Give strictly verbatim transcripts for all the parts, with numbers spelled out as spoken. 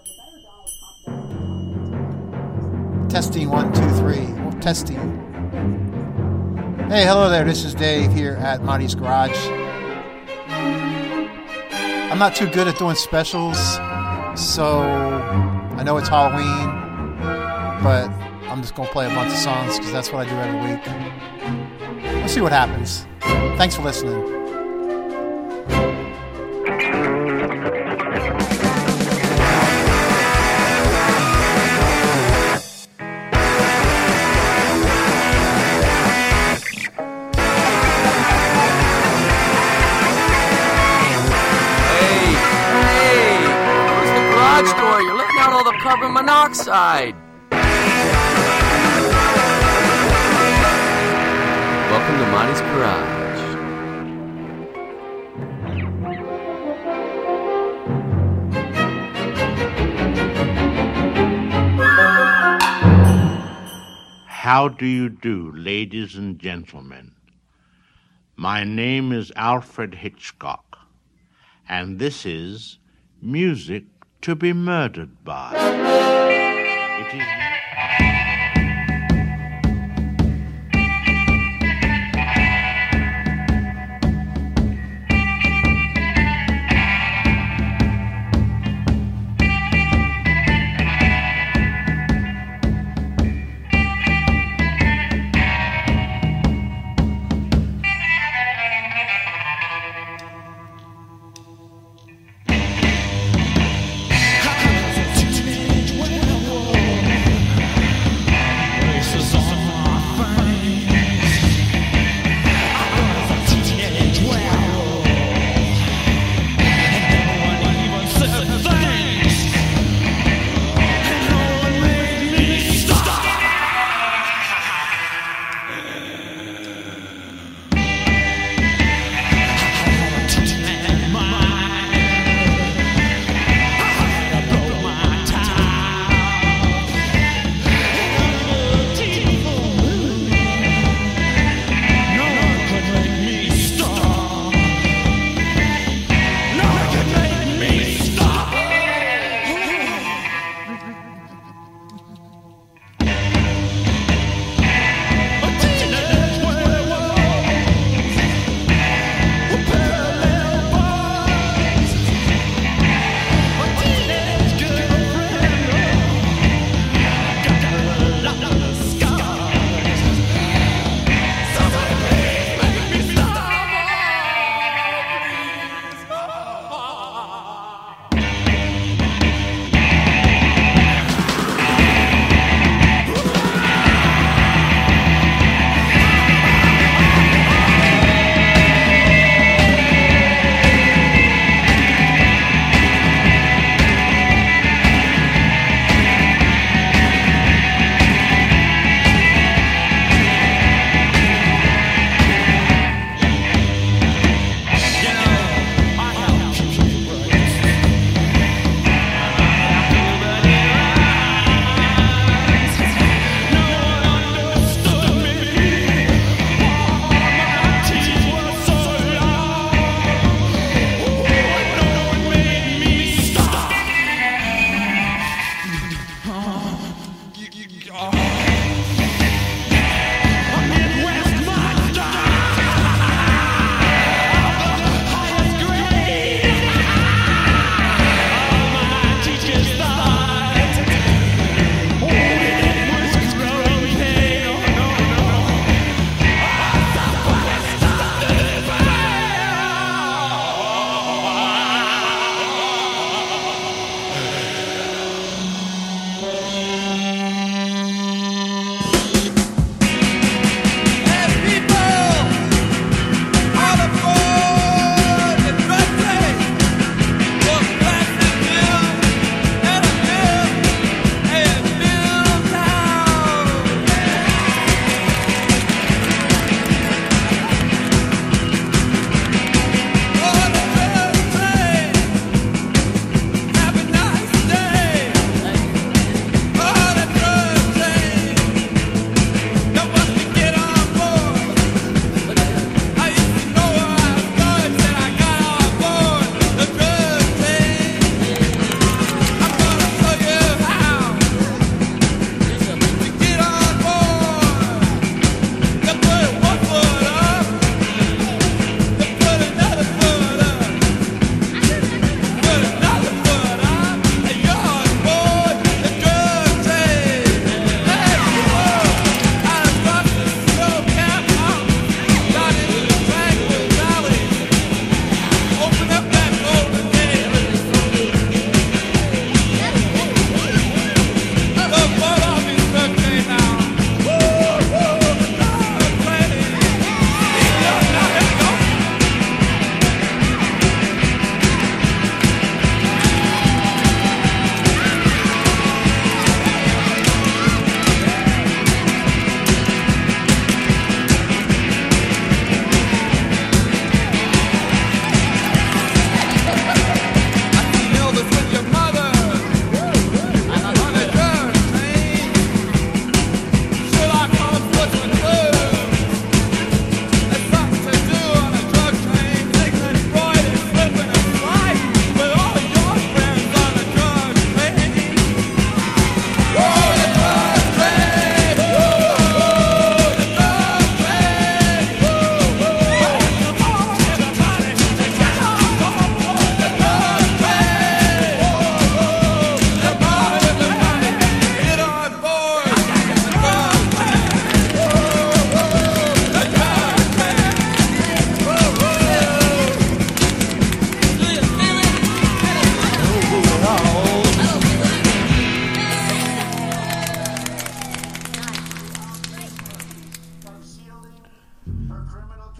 Testing one, two, three. Oh, testing. Hey, hello there. This is Dave here at Monty's Garage. I'm not too good at doing specials, so I know it's Halloween, but I'm just going to play a bunch of songs because that's what I do every week. We'll see what happens. Thanks for listening. Door. You're letting out all the carbon monoxide. Welcome to Monty's Garage. How do you do, ladies and gentlemen? My name is Alfred Hitchcock, and this is Music to be Murdered By. It is...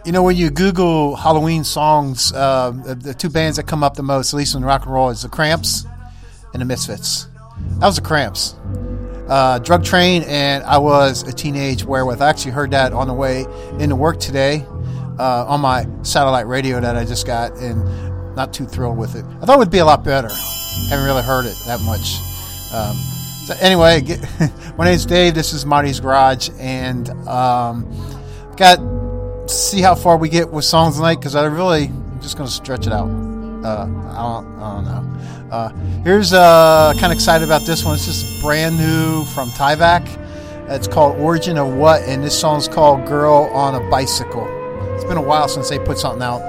You know, when you Google Halloween songs, uh, the two bands that come up the most, at least in rock and roll, is the Cramps and the Misfits. That was the Cramps. Uh, Drug Train and I Was a Teenage Werewolf. I actually heard that on the way into work today uh, on my satellite radio that I just got, and not too thrilled with it. I thought it would be a lot better. Haven't really heard it that much. Um, so anyway, get, my name's Dave. This is Marty's Garage, and um, got see how far we get with songs tonight, because I really I'm just going to stretch it out. Uh, I don't, I don't know. Uh, here's uh, kind of excited about this one. This is brand new from Tyvek. It's called Origin of What, and this song's called Girl on a Bicycle. It's been a while since they put something out.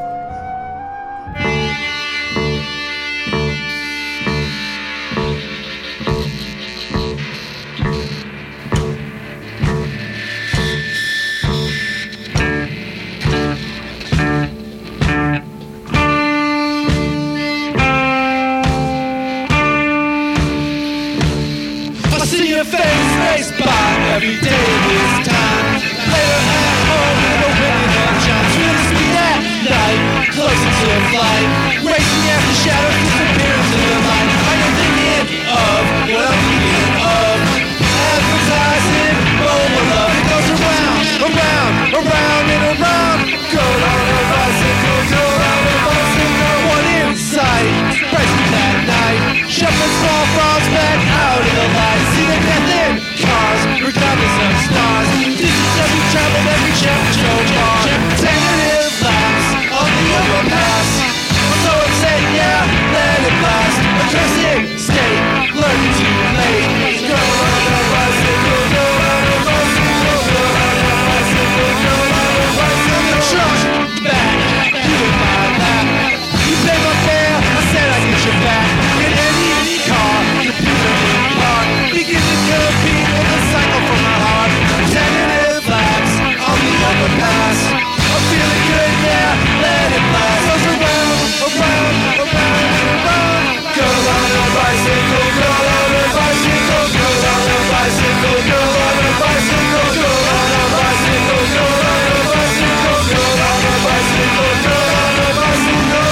Every day this time, later at home in a winning on jumps with speed at night, closer to a flight, racing after shadows disappear into the light. I am thinking of what I'm thinking of. Advertising, mobile love, it goes around, around, around and around. Go on a bicycle, go on a bicycle. One in sight, price me that night. Shuffling small frogs back out in the light. See the death in cars, regardless of stars. Distance we traveled every Jericho bar. Tentative laps on the overpass. So it's said, yeah, let it blast. A cursed state, learning too late. Go on a bicycle, go on a bicycle, go on a bicycle, go on a bicycle. Trust back, you in my lap. You pay my fare, I said I'd get your back. In any car, computer in park. Begin to compete with the cycle from my heart. Tentative laps on the overpass. I'm feeling good, yeah, let it blast. Goes around, around, around, around. Go on a bicycle, go on a bicycle, go on a bicycle, go on a bicycle, go on a bicycle, go on a bicycle, go on a bicycle, go on a bicycle.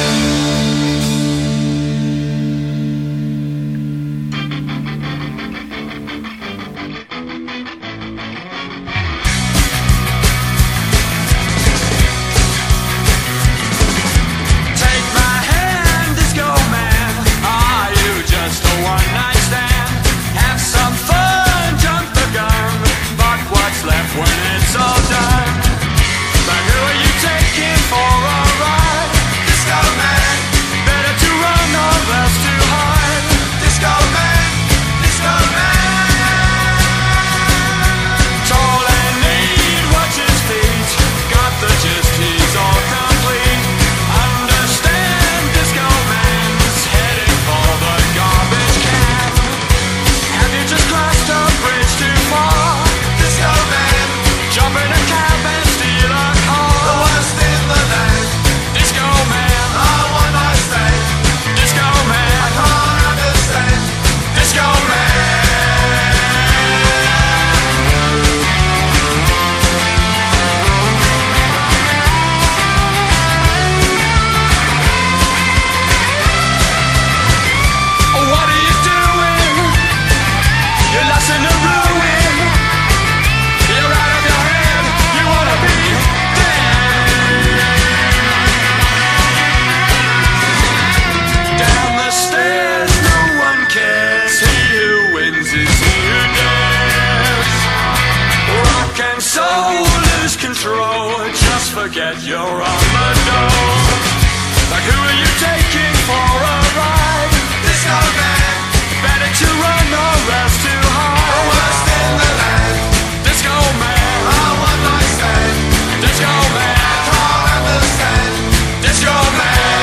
Forget you're on the door. Like who are you taking for a ride? Disco man. Better to run or else to hide. The worst in the land. Disco man. I want my stand. Disco man. I can't understand. Disco man.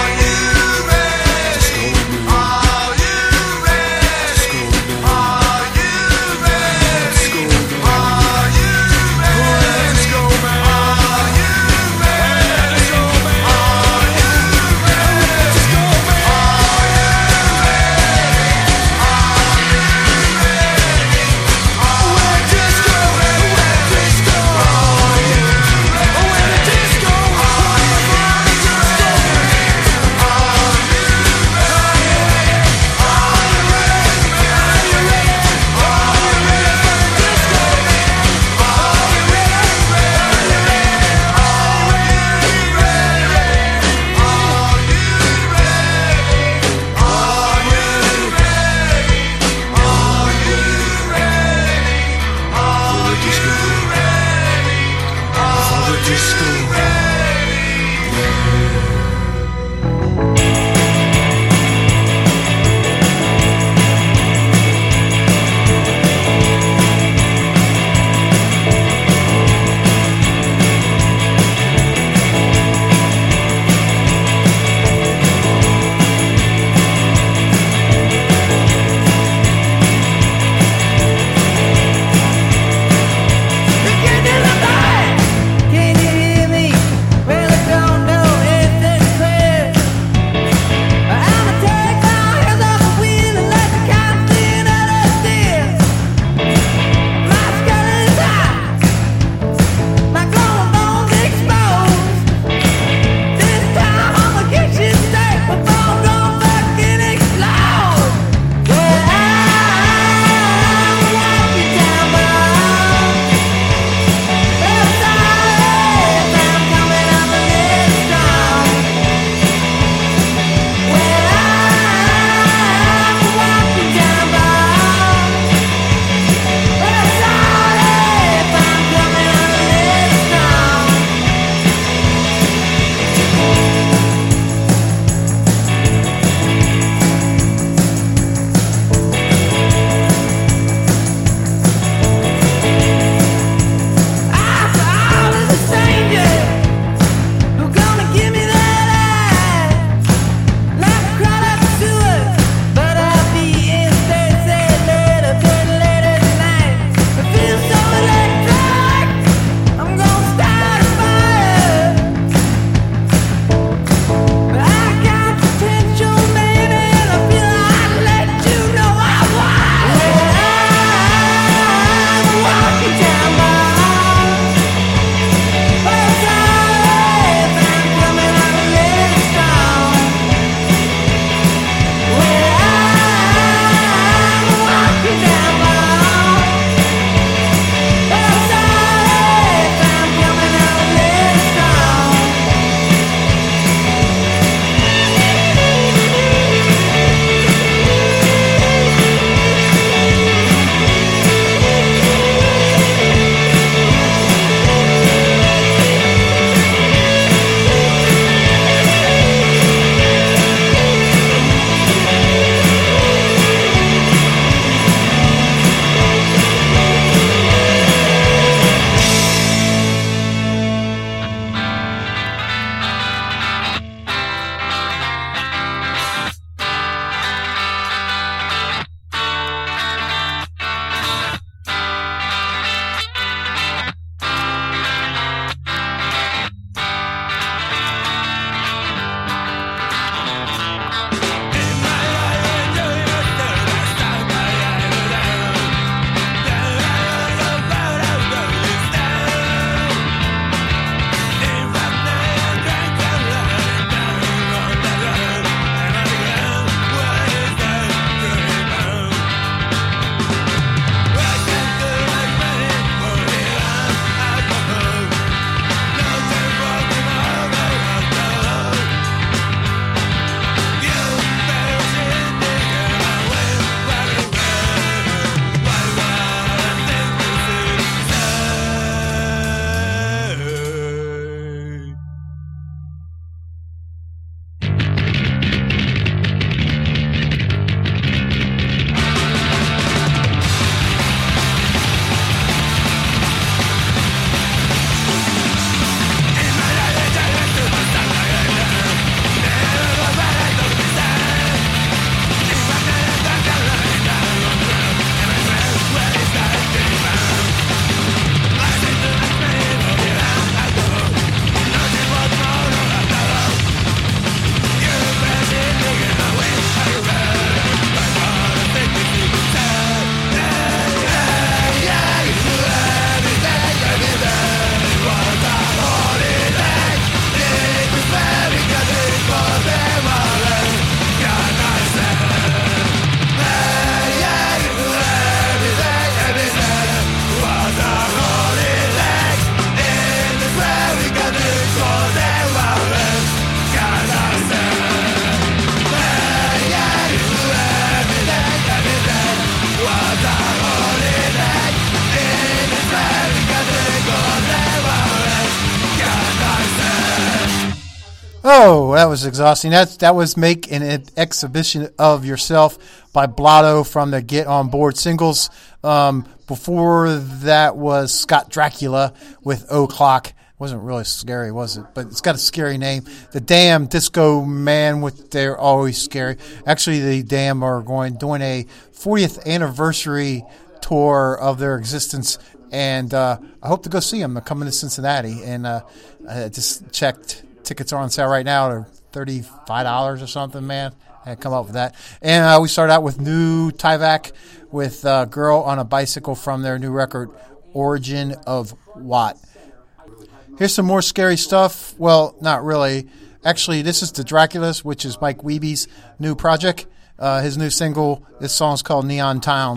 Are you ready? Are you ready? Are Oh, that was exhausting. That that was Make an Exhibition of Yourself by Blotto from the Get On Board singles. Um, before that was Scott Dracula with O'Clock. Wasn't really scary, was it? But it's got a scary name. The Damn Disco Man, with they're always scary. Actually, the Damn are going doing a fortieth anniversary tour of their existence, and uh, I hope to go see them. They're coming to Cincinnati, and uh, I just checked. Tickets are on sale right now. They're thirty-five dollars or something, man. I had come up with that. And uh, we start out with new Tyvek with uh, Girl on a Bicycle from their new record, Origin of Watt. Here's some more scary stuff. Well, not really. Actually, this is the Draculas, which is Mike Wiebe's new project. Uh, his new single, this song's called Neon Town.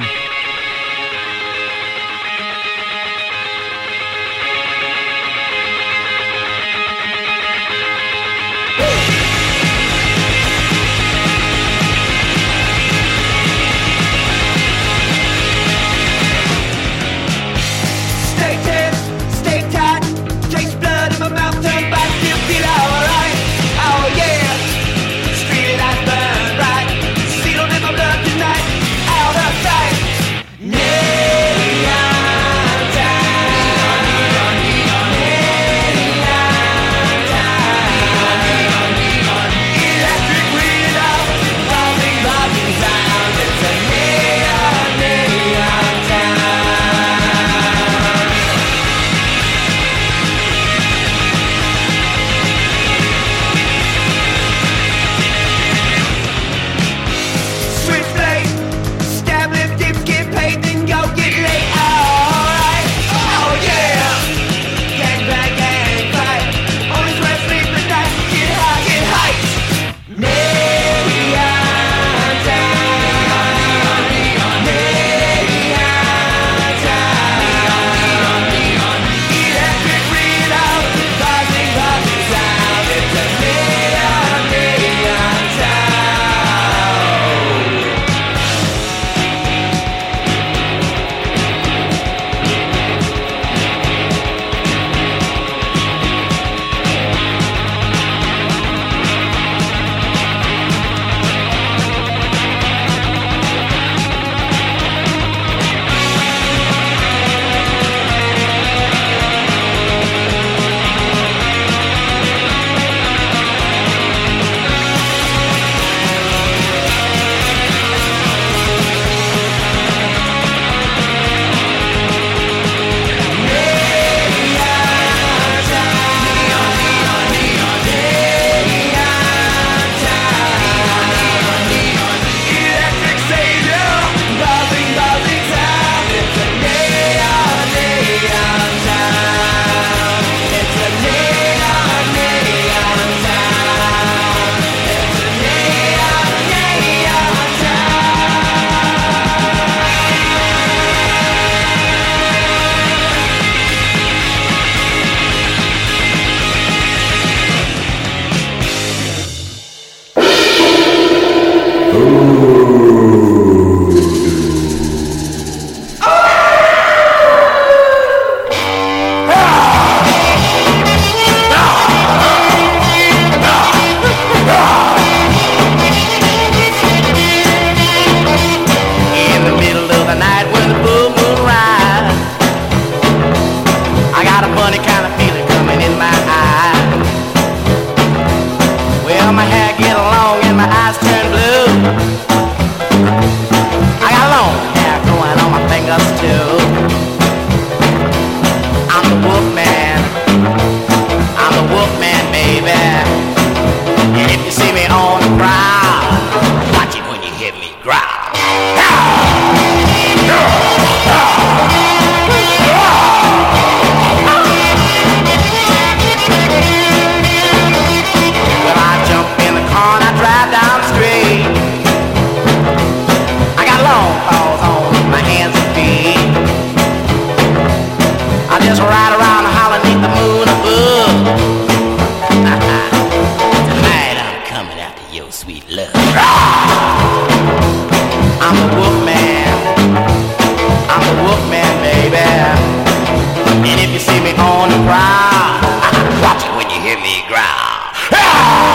And if you see me on the prowl, watch it when you hear me growl.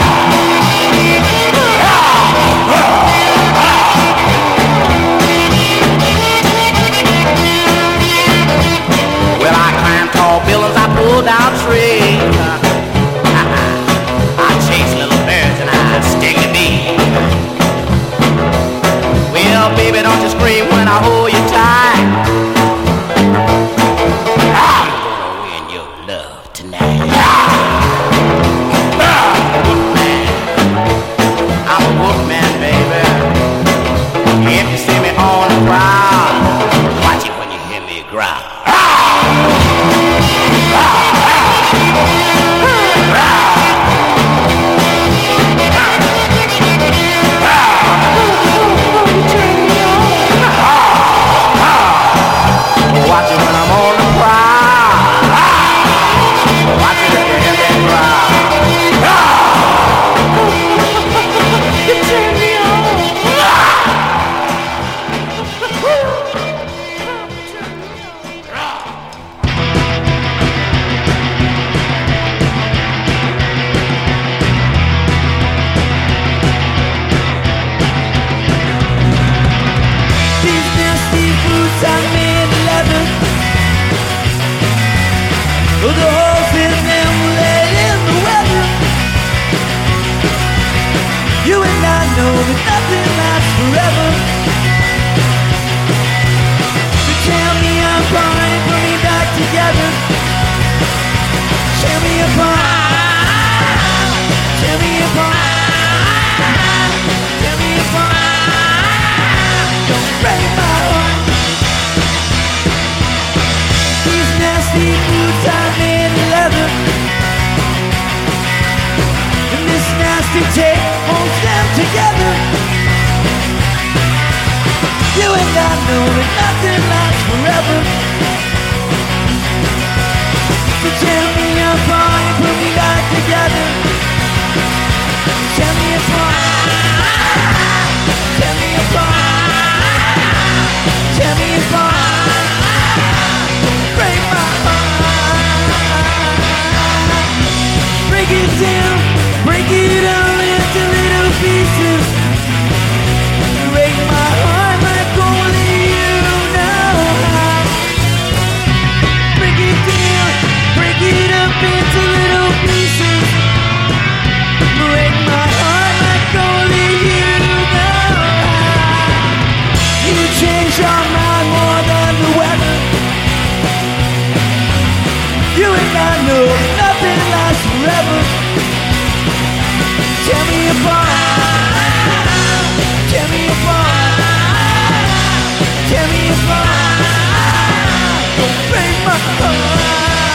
Oh, the whole thing then will lay in the weather. You and I know that nothing lasts forever. So tell me I'm fine, put me back together. Tell me apart. Tell me apart. Tell me apart. Don't break my heart. These nasty boots are made of leather, and this nasty tape holds them together. You and I know that nothing lasts forever. So tell me I'm fine, put me back together. Tell me apart. Tell me apart. Tell me apart. Break my heart. Break it down, break it all into little pieces. Break my heart like only you know how. Break it down, break it up into little pieces. Break my heart like only you know how. You change your mind more than the weather. You and I know nothing lasts forever. Tear me apart. Tear me apart. Tear me apart. Don't break my heart.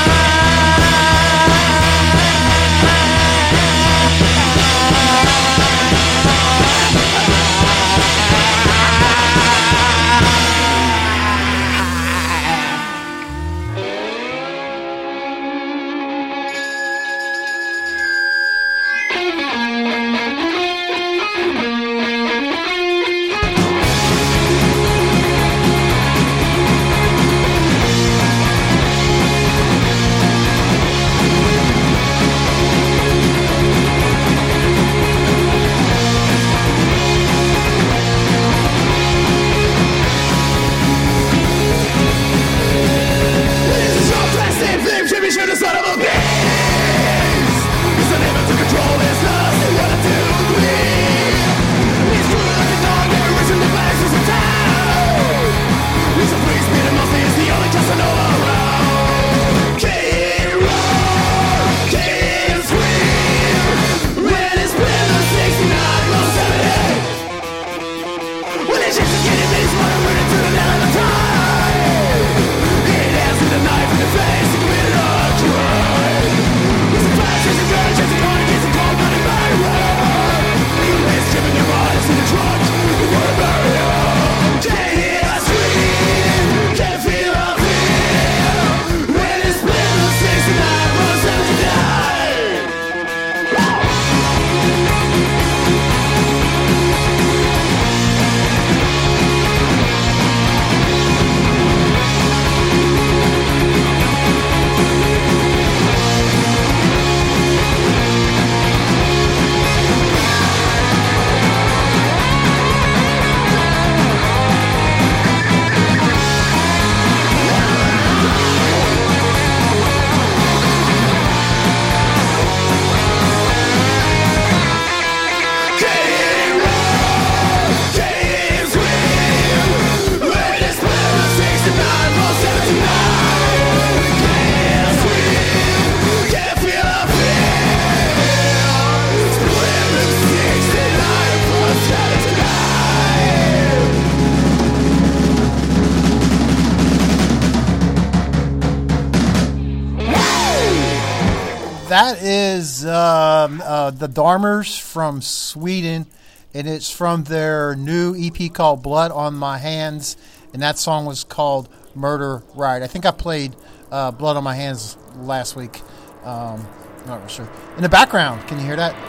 That is um, uh, the Dharmers from Sweden, and it's from their new E P called Blood on My Hands, and that song was called Murder Ride. I think I played uh, Blood on My Hands last week. Um, I'm not really sure. In the background, can you hear that?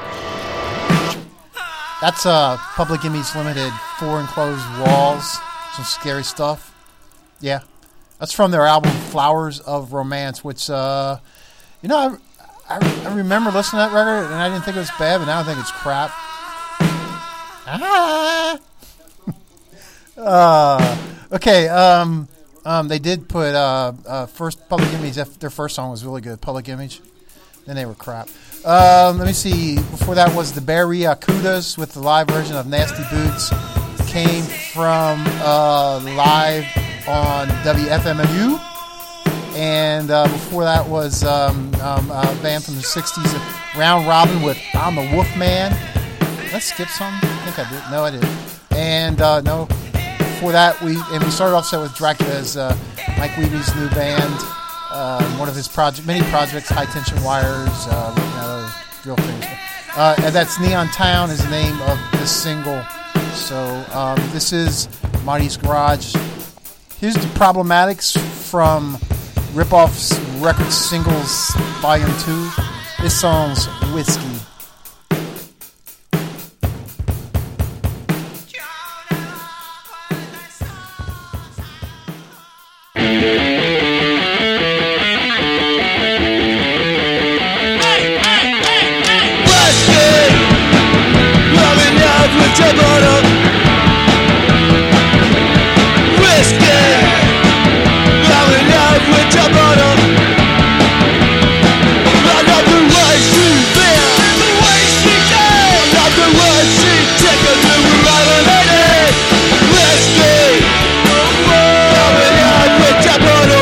That's uh, Public Image Limited, Four Enclosed Walls, some scary stuff. Yeah, that's from their album Flowers of Romance, which, uh, you know, I, I, I remember listening to that record, and I didn't think it was bad, but now I think it's crap. Ah! uh, okay, um, Um, they did put uh, uh, first Public Image. Their first song was really good. Public Image. Then they were crap. Um, let me see. Before that was the Barracudas with the live version of Nasty Boots. Came from uh, live on W F M U. And uh, before that was um, um, a band from the sixties, Round Robin with I'm the Wolfman. Did I skip some? I think I did. No, I didn't. And uh, no. Before that, we and we started off set with Dracula's uh, Mike Weeby's new band, uh, one of his project, many projects, High Tension Wires, uh, looking at other real things. Uh, and that's Neon Town is the name of this single. So um, this is Marty's Garage. Here's the Problematics from Ripoff's Record Singles Volume two. This song's Whiskey. Whiskey, coming out with your bottle.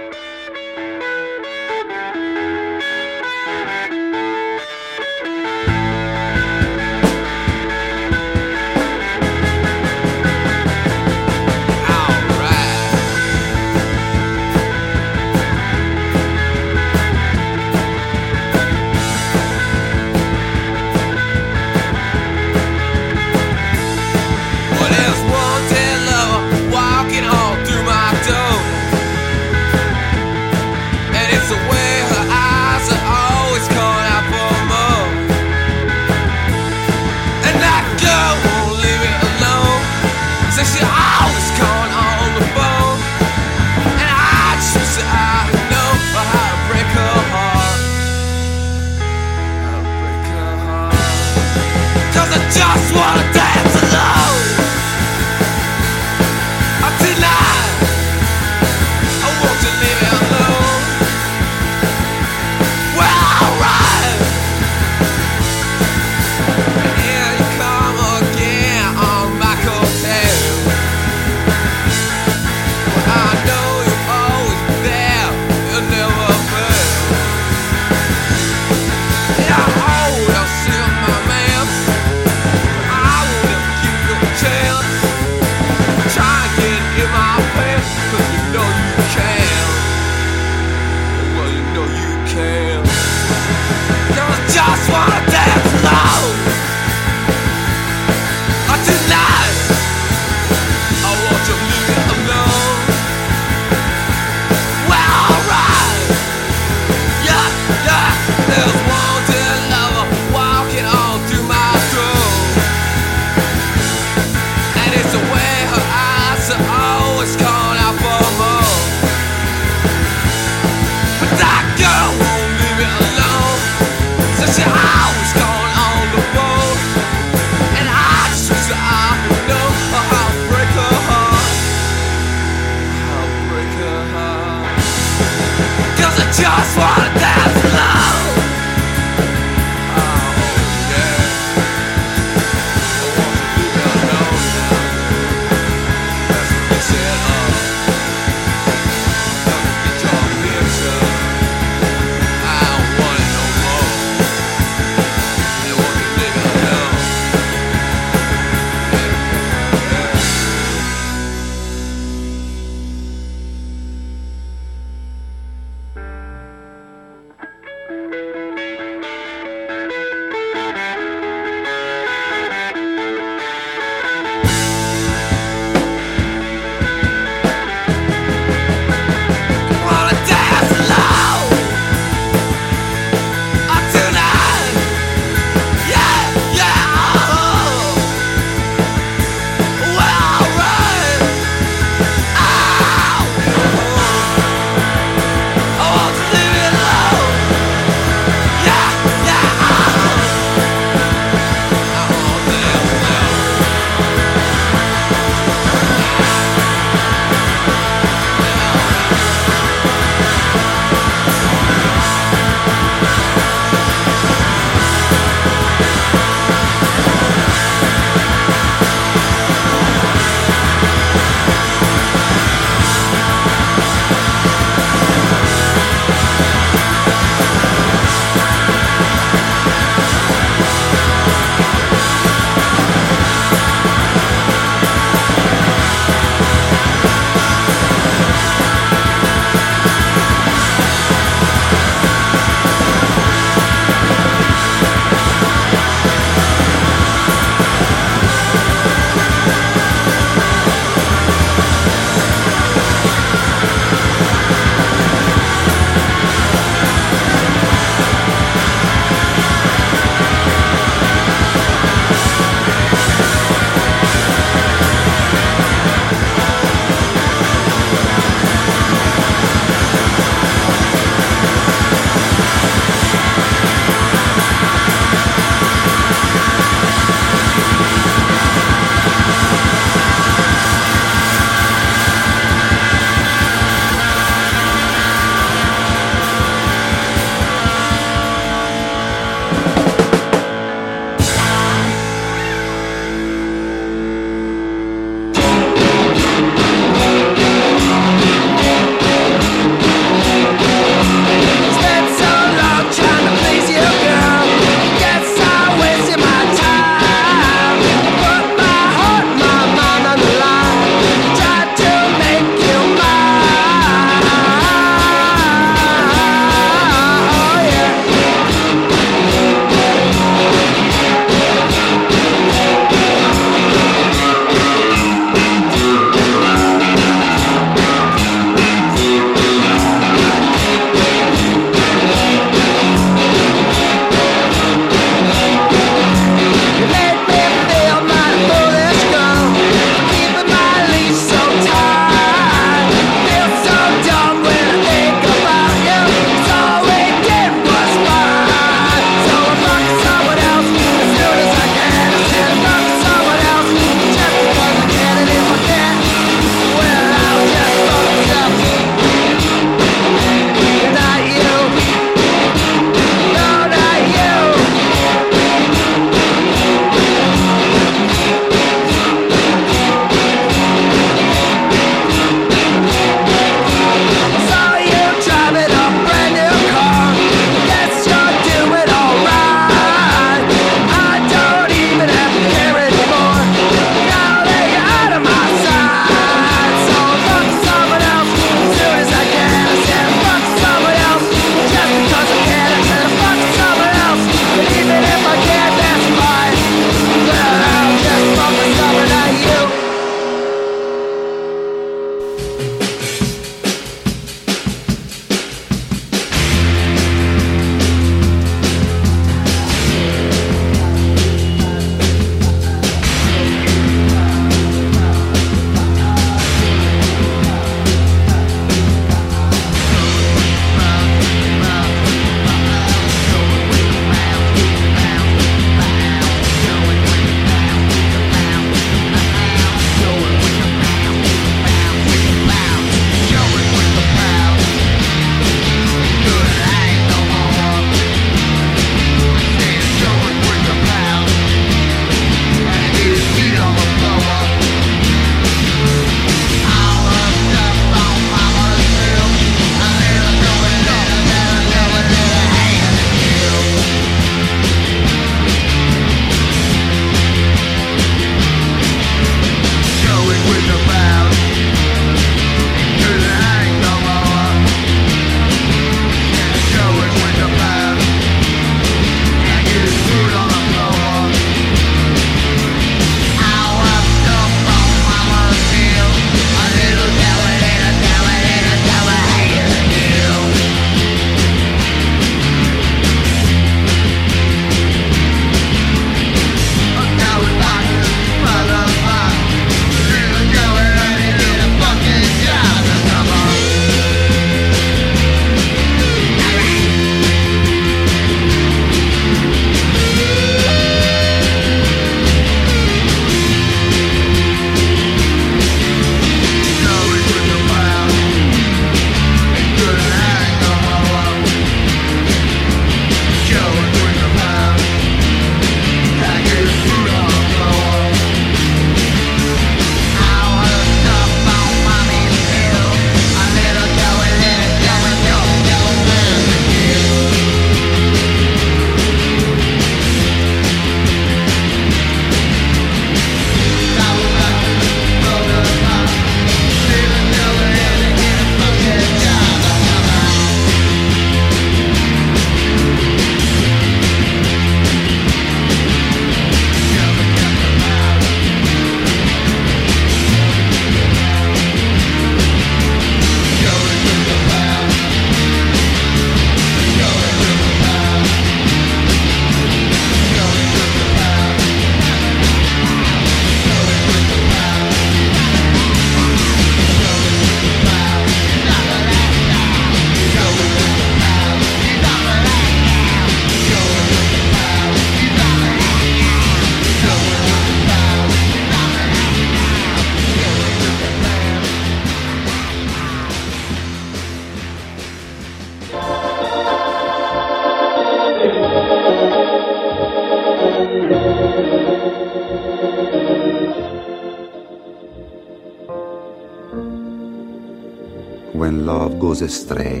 when love goes astray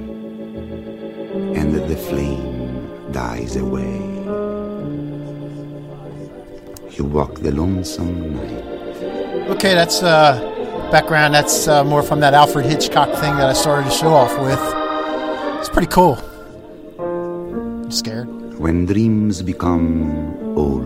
and the flame dies away. You walk the lonesome night. Okay, that's uh, background. That's uh, more from that Alfred Hitchcock thing that I started the show off with. It's pretty cool. I'm scared. When dreams become old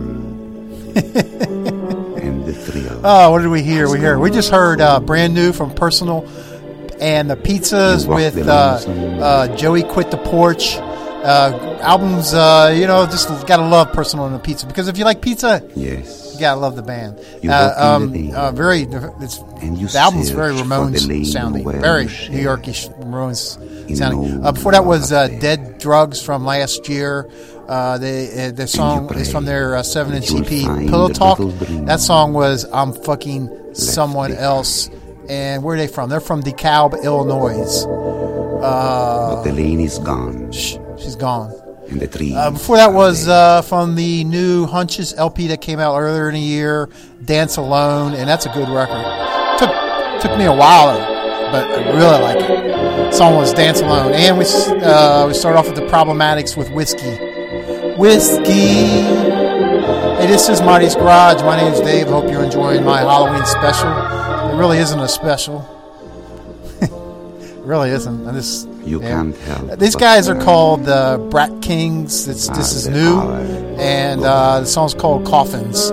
and the thrill. Oh, what did we hear? We hear. We just heard uh, brand new from Personal and the Pizzas with uh, uh, Joey Quit the Porch. Uh, albums, uh, you know, just gotta love Personal and the Pizza, because if you like pizza, yes, you gotta love the band. You uh, um, the uh, very, it's, and you the album's very search Ramones for the lane sounding, where very you New share Yorkish Ramones in sounding. an Uh, before that was uh, old Dead Drugs from last year. Uh, they, uh, their song pray is from their uh, seven inch you'll E P, find Pillow the Talk. little dream That song was I'm Fucking Someone behind. Else. And where are they from? They're from DeKalb, Illinois. Uh, but the lane is gone shh, she's gone. and the trees. Uh, before that are was dead. uh, from the new Hunches L P that came out earlier in the year, Dance Alone, and that's a good record. Took took me a while, but I really like it. The song was Dance Alone, and we uh, we start off with the Problematics with Whiskey. Whiskey. Hey, this is Marty's Garage. My name's Dave. Hope you're enjoying my Halloween special. It really isn't a special. It really isn't. I just You yeah. can't help These but guys are called uh, Brat Kings. It's, this is the new, hour and uh, the song's called Coffins.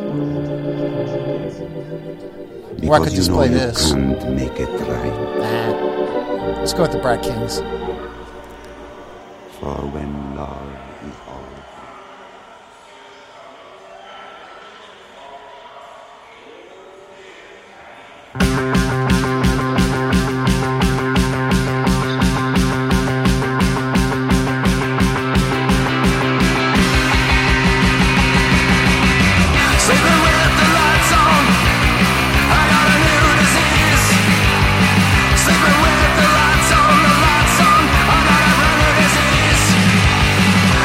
because or I could you just know play you this. can't make it right. Nah. Let's go with the Brat Kings. For when love is all. Sleeping with the lights on, I got a new disease. Sleeping with the lights on, the lights on, I got a brand new disease.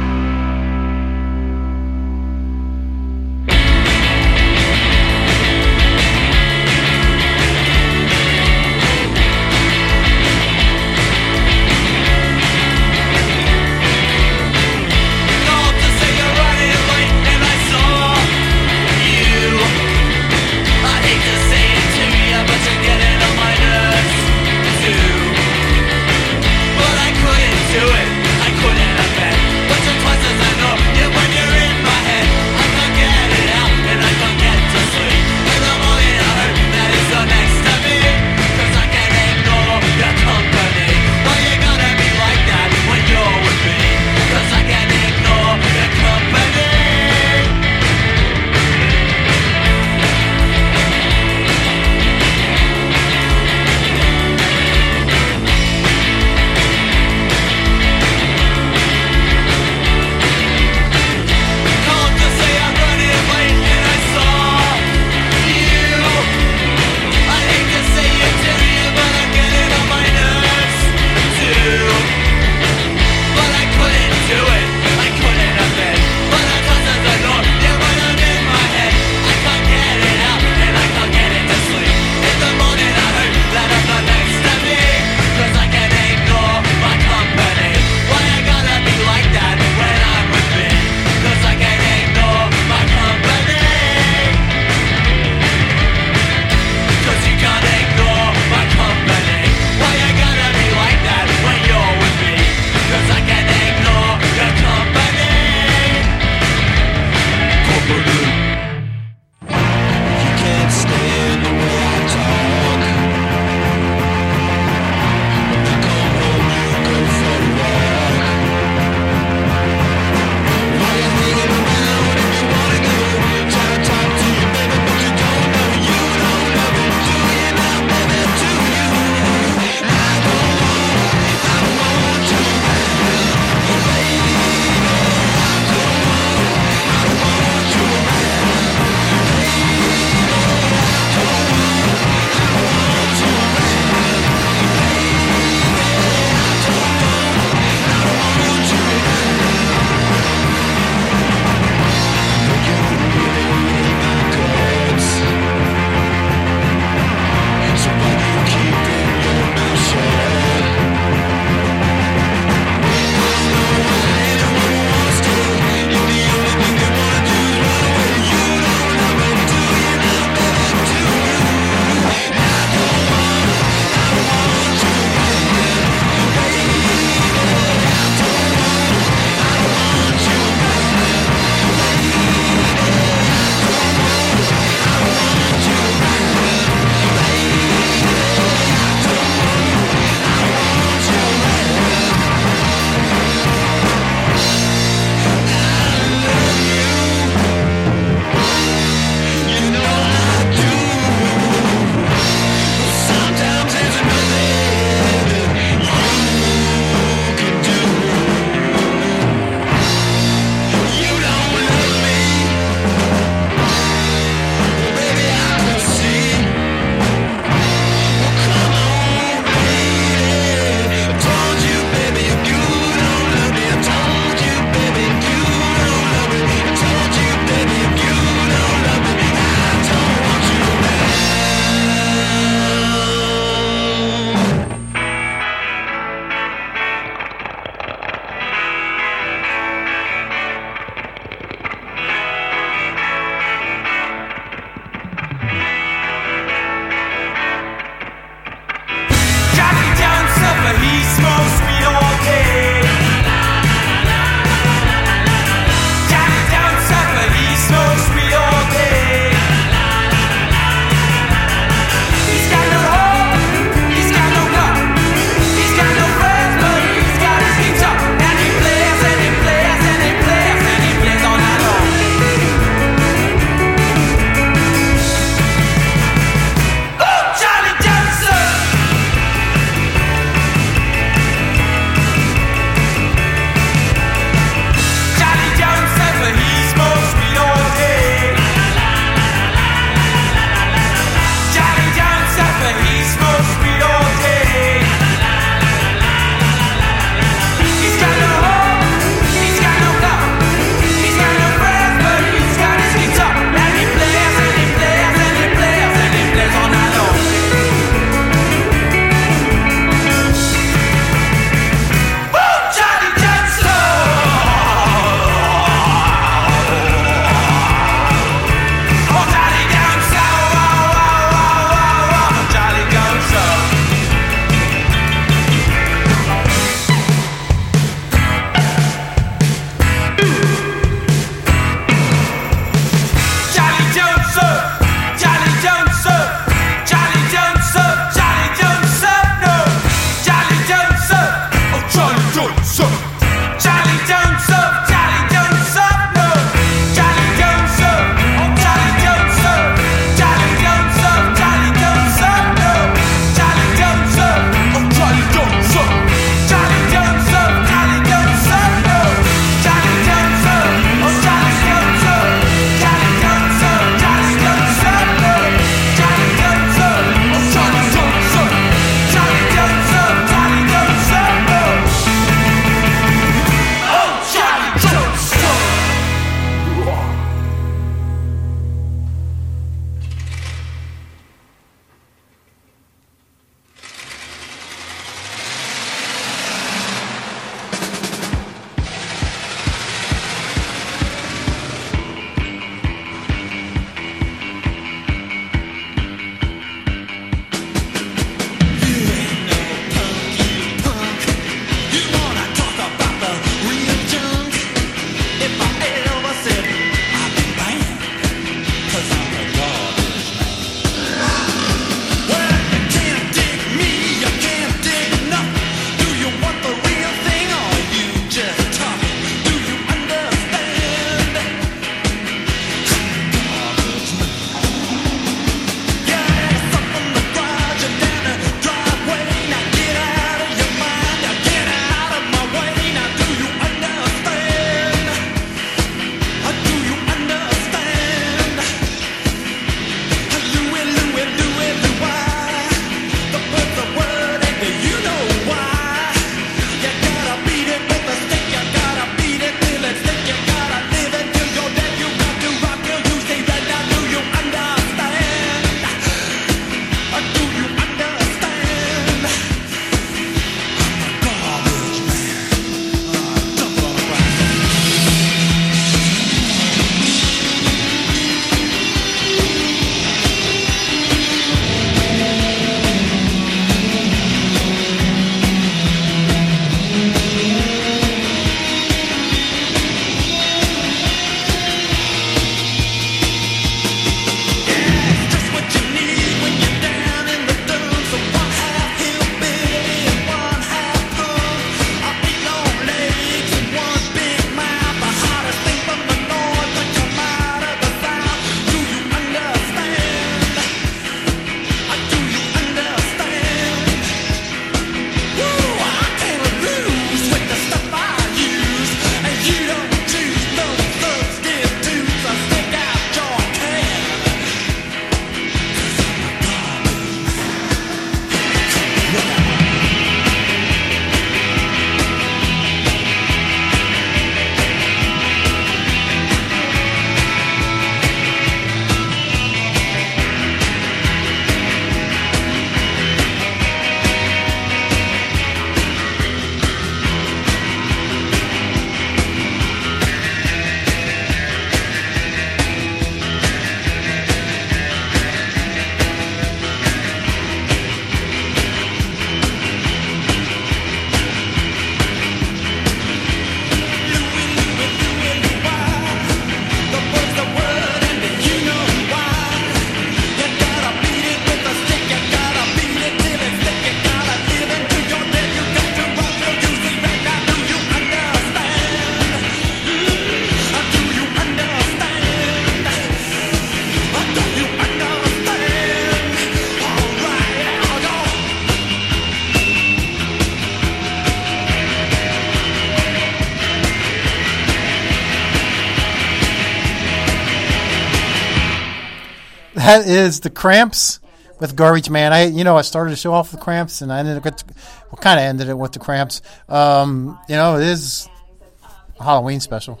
that is the Cramps with Garbage Man. I, you know, I started the show off with the Cramps, and I ended up with, well, kind of ended it with the Cramps. Um, you know, it is a Halloween special.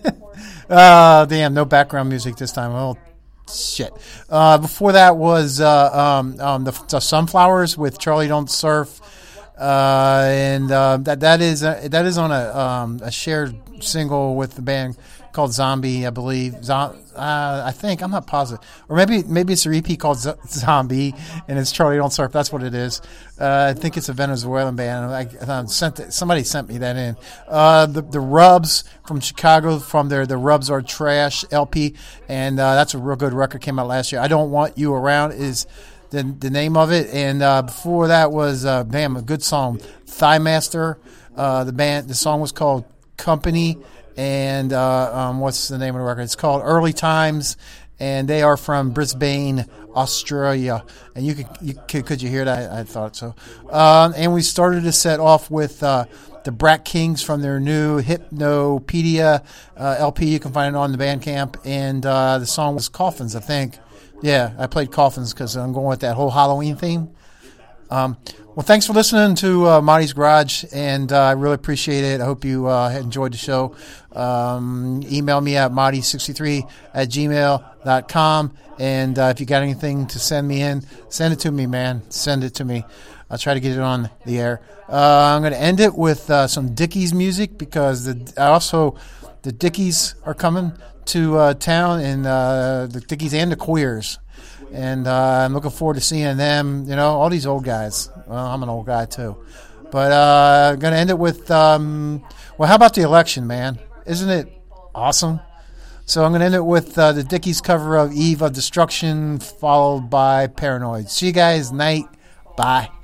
uh, damn, no background music this time. Oh, shit. Uh, before that was uh, um, um, the, the Sunflowers with Charlie Don't Surf. Uh, and uh, that that is a, that is on a um, a shared single with the band called Zombie, I believe. Zo- uh, I think I'm not positive, or maybe maybe it's a E P called Z- Zombie, and it's Charlie Don't Surf. That's what it is. Uh, I think it's a Venezuelan band. I, I sent it, somebody sent me that in. Uh, the the Rubs from Chicago, from their the Rubs Are Trash L P, and uh, that's a real good record. Came out last year. I Don't Want You Around is the the name of it, and uh, before that was uh, damn a good song, Thigh Master. Uh, the band, the song was called Company, and uh, um, what's the name of the record? It's called Early Times, and they are from Brisbane, Australia. And you could, you could, could you hear that? I, I thought so. Um, and we started to set off with uh, the Brat Kings from their new Hypnopedia uh, L P. You can find it on the Bandcamp, and uh, the song was Coffins, I think. Yeah, I played Coffins because I'm going with that whole Halloween theme. Um, well, thanks for listening to uh, Marty's Garage, and uh, I really appreciate it. I hope you uh, enjoyed the show. Um, email me at marty sixty-three at gmail dot com, and uh, if you got anything to send me in, send it to me, man. Send it to me. I'll try to get it on the air. Uh, I'm going to end it with uh, some Dickies music because the I also the Dickies are coming to uh, town, and uh, the Dickies and the Queers. And uh, I'm looking forward to seeing them, you know, all these old guys. Well, I'm an old guy, too. But uh, I'm going to end it with, um, well, how about the election, man? Isn't it awesome? So I'm going to end it with uh, the Dickies cover of Eve of Destruction, followed by Paranoid. See you guys. Night. Bye.